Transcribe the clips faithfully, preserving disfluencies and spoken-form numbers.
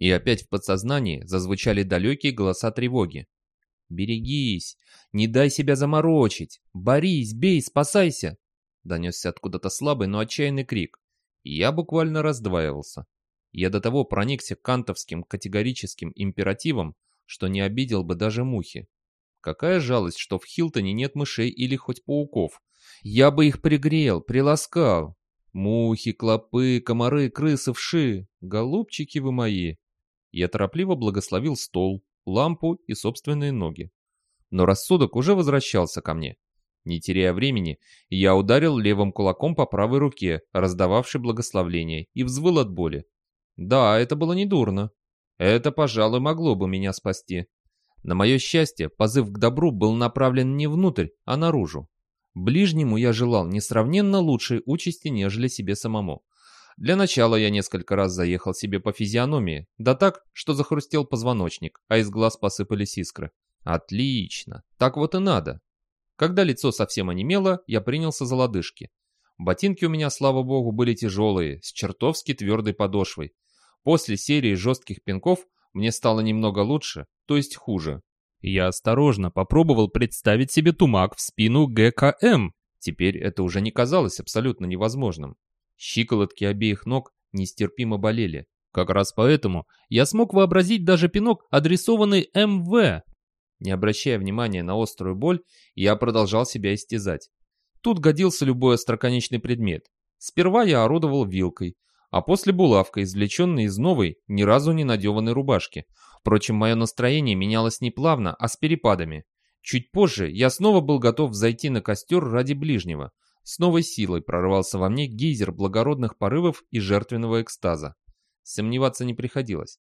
И опять в подсознании зазвучали далекие голоса тревоги. «Берегись! Не дай себя заморочить! Борись, бей, спасайся!» Донесся откуда-то слабый, но отчаянный крик. И я буквально раздваивался. Я до того проникся кантовским категорическим императивом, что не обидел бы даже мухи. Какая жалость, что в Хилтоне нет мышей или хоть пауков. Я бы их пригрел, приласкал. Мухи, клопы, комары, крысы, вши. Голубчики вы мои. Я торопливо благословил стол, лампу и собственные ноги. Но рассудок уже возвращался ко мне. Не теряя времени, я ударил левым кулаком по правой руке, раздававшей благословление, и взвыл от боли. Да, это было недурно. Это, пожалуй, могло бы меня спасти. На мое счастье, позыв к добру был направлен не внутрь, а наружу. Ближнему я желал несравненно лучшей участи, нежели себе самому. Для начала я несколько раз заехал себе по физиономии, да так, что захрустел позвоночник, а из глаз посыпались искры. Отлично, так вот и надо. Когда лицо совсем онемело, я принялся за лодыжки. Ботинки у меня, слава богу, были тяжелые, с чертовски твердой подошвой. После серии жестких пинков мне стало немного лучше, то есть хуже. Я осторожно попробовал представить себе тумак в спину ГКМ. Теперь это уже не казалось абсолютно невозможным. Щиколотки обеих ног нестерпимо болели. Как раз поэтому я смог вообразить даже пинок, адресованный МВ. Не обращая внимания на острую боль, я продолжал себя истязать. Тут годился любой остроконечный предмет. Сперва я орудовал вилкой, а после булавкой, извлеченной из новой, ни разу не надеванной рубашки. Впрочем, мое настроение менялось не плавно, а с перепадами. Чуть позже я снова был готов взойти на костер ради ближнего. С новой силой прорвался во мне гейзер благородных порывов и жертвенного экстаза. Сомневаться не приходилось.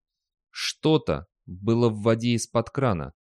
Что-то было в воде из-под крана.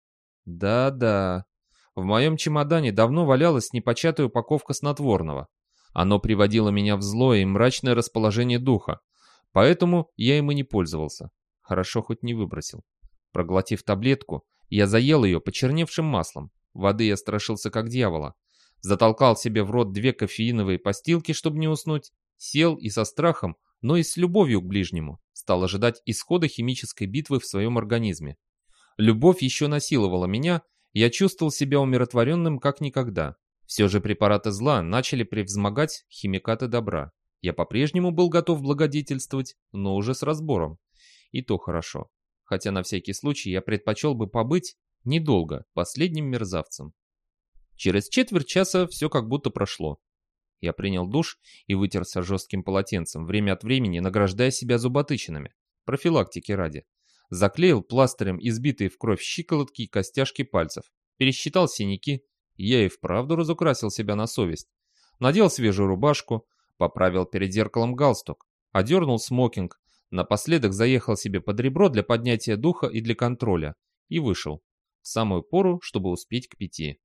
Да-да. В моем чемодане давно валялась непочатая упаковка снотворного. Оно приводило меня в злое и мрачное расположение духа. Поэтому я им и не пользовался. Хорошо хоть не выбросил. Проглотив таблетку, я заел ее почерневшим маслом. Воды я страшился как дьявола. Затолкал себе в рот две кофеиновые постилки, чтобы не уснуть. Сел и со страхом, но и с любовью к ближнему стал ожидать исхода химической битвы в своем организме. Любовь еще насиловала меня, я чувствовал себя умиротворенным как никогда. Все же препараты зла начали превзмогать химикаты добра. Я по-прежнему был готов благодетельствовать, но уже с разбором. И то хорошо. Хотя на всякий случай я предпочел бы побыть недолго последним мерзавцем. Через четверть часа все как будто прошло. Я принял душ и вытерся жестким полотенцем, время от времени награждая себя зуботычинами, профилактики ради. Заклеил пластырем избитые в кровь щиколотки и костяшки пальцев. Пересчитал синяки. Я и вправду разукрасил себя на совесть. Надел свежую рубашку, поправил перед зеркалом галстук, одернул смокинг, напоследок заехал себе под ребро для поднятия духа и для контроля и вышел. В самую пору, чтобы успеть к пяти.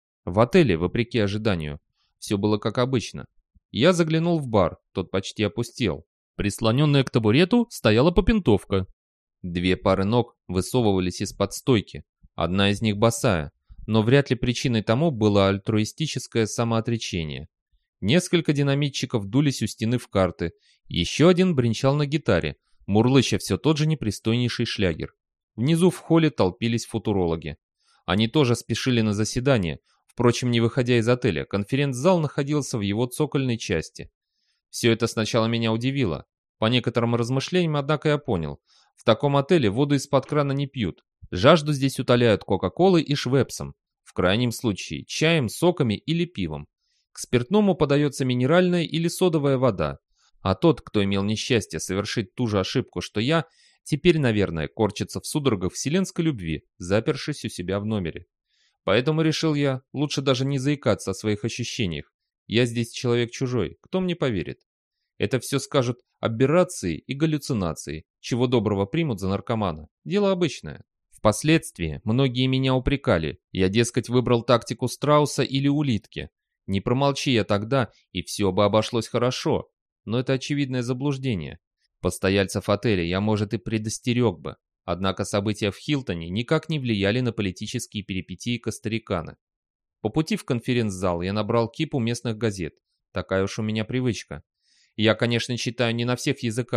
В отеле, вопреки ожиданию, все было как обычно. Я заглянул в бар, тот почти опустел. Прислоненная к табурету стояла попинтовка. Две пары ног высовывались из-под стойки, одна из них босая, но вряд ли причиной тому было альтруистическое самоотречение. Несколько динамитчиков дулись у стены в карты, еще один бренчал на гитаре, мурлыча все тот же непристойнейший шлягер. Внизу в холле толпились футурологи. Они тоже спешили на заседание. Впрочем, не выходя из отеля, конференц-зал находился в его цокольной части. Все это сначала меня удивило. По некоторым размышлениям, однако, я понял. В таком отеле воду из-под крана не пьют. Жажду здесь утоляют кока-колой и швепсом. В крайнем случае, чаем, соками или пивом. К спиртному подается минеральная или содовая вода. А тот, кто имел несчастье совершить ту же ошибку, что я, теперь, наверное, корчится в судорогах вселенской любви, запершись у себя в номере. Поэтому решил я, лучше даже не заикаться о своих ощущениях. Я здесь человек чужой, кто мне поверит? Это все скажут аберрации и галлюцинации, чего доброго примут за наркомана. Дело обычное. Впоследствии многие меня упрекали. Я, дескать, выбрал тактику страуса или улитки. Не промолчи я тогда, и все бы обошлось хорошо. Но это очевидное заблуждение. Постояльцев отеля я, может, и предостерег бы. Однако события в Хилтоне никак не влияли на политические перипетии Коста-Риканы. По пути в конференц-зал я набрал кипу местных газет. Такая уж у меня привычка. Я, конечно, читаю не на всех языках,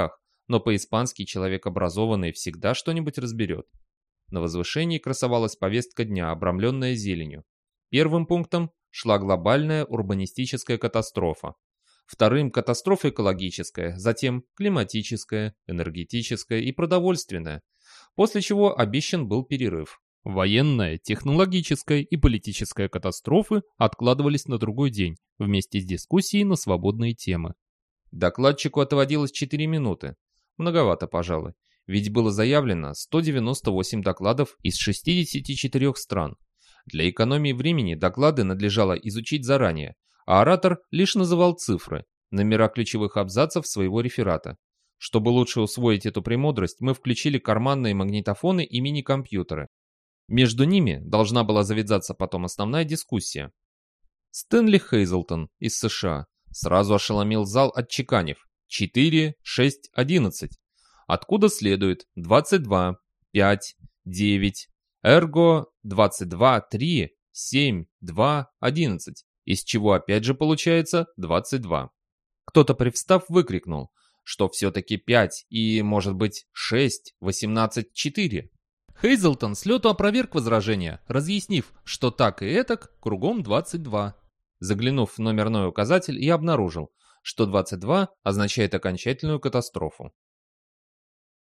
но по-испански человек образованный всегда что-нибудь разберет. На возвышении красовалась повестка дня, обрамленная зеленью. Первым пунктом шла глобальная урбанистическая катастрофа. Вторым – катастрофа экологическая, затем климатическая, энергетическая и продовольственная, после чего обещан был перерыв. Военная, технологическая и политическая катастрофы откладывались на другой день, вместе с дискуссией на свободные темы. Докладчику отводилось четыре минуты. Многовато, пожалуй, ведь было заявлено сто девяносто восемь докладов из шестидесяти четырёх стран. Для экономии времени доклады надлежало изучить заранее, а оратор лишь называл цифры, номера ключевых абзацев своего реферата. Чтобы лучше усвоить эту премудрость, мы включили карманные магнитофоны и мини-компьютеры. Между ними должна была завязаться потом основная дискуссия. Стэнли Хейзлтон из США сразу ошеломил зал, отчеканив четыре, шесть, одиннадцать. Откуда следует двадцать два, пять, девять, эрго двадцать два, три, семь, два, одиннадцать, из чего опять же получается двадцать два. Кто-то привстав выкрикнул, что все-таки пять и, может быть, шесть, восемнадцать, четыре. Хейзлтон с лету опроверг возражение, разъяснив, что так и этак кругом двадцать два. Заглянув в номерной указатель, я обнаружил, что двадцать два означает окончательную катастрофу.